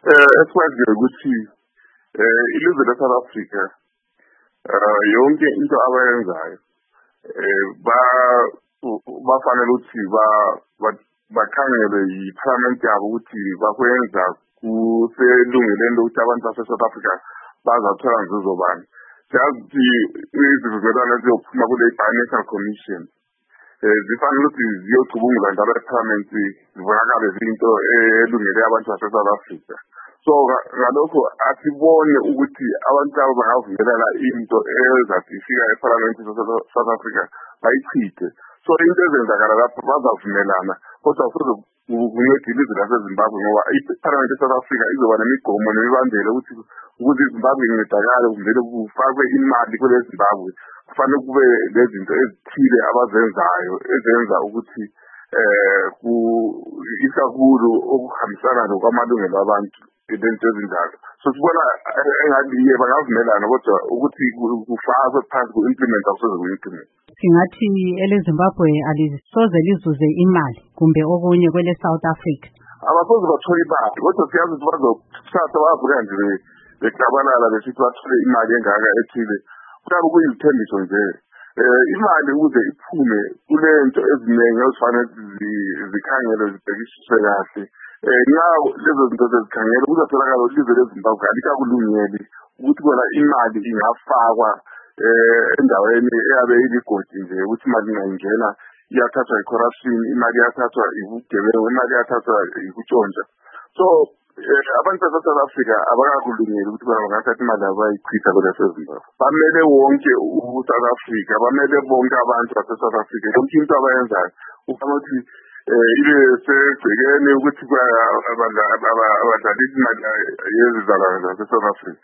Esikwaziyo ukuthi ilizwe le-South Africa yonke into abayenzayo bafanele ukuthi bakhangelwe yi-parliament yabo ukuthi bakwenza kuselungeleni lokuthi abantu base-South Africa bazathola nzuzo bani. Siyazi ukuthi izivumelwano eziyophuma kule Financial Commission zifanele ukuthi ziyocubungula njalo e-parliament zibonakale zinto elungele abantu base-South Africa. So ngalokho asibone ukuthi abantu labo bangavumelela into ezathi ifika e-parliament South Africa bayichithe. So into ezenzakala lapho bazavumelana kodwa futhi kunceda ilizwe laseZimbabwe ngoba i-parliament South Africa izoba nemigomo nemibandela ukuthi ukuze iZimbabwe incedakale kumele kufakwe imali kule Zimbabwe kufanele kube lezinto ezithile abazenzayo ezenza ukuthi isakulu okuhambisana nokwamalungelo abantu lento ezinjalo. So sibona engathi bangavumelana kodwa ukuthi kufakwe phansi ku-implement akusoze ku-implement. Singathi eleZimbabwe alisoze lizuze imali kumbe okunye kwele South Africa. Abasoze bathola imali kodwa siyazi ukuthi bazothatha bavuka nje beklabalala besithi bathole imali engaka ethile. Kuyabe kuyithembiso nje. Imali ukuze iphume kulento eziningi ezifanele zikhangelwe zibhekisiswe kahle. Nawo lezo zinto zezikhangela kuzatholakala ilizwe leZimbabwe alikakulungeli ukuthi bona imali ingafakwa endaweni eyabe iligodi nje ukuthi imali ingayingena iyathathwa i-corruption, imali iyathathwa ibugebengu, imali iyathathwa ikutshontsha. So abantu base-South Africa abakakulungeli ukuthi bona bangathatha imali abayichitha kweleseZimbabwe. Bamele wonke u-South Africa, bamele bonke abantu base-South Africa yonke into abayenzayo kufanele ukuthi ibe segcekeni ukuthi abadlalisa imali yezizalwane zase-South Africa.